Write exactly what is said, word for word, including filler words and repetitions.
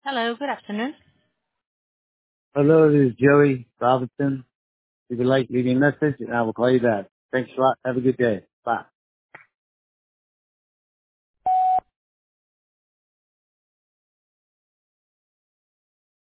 Hello, good afternoon. Hello, this is Joey Robinson. If you'd like to leave me a message, and I will call you back. Thanks a lot. Have a good day. Bye.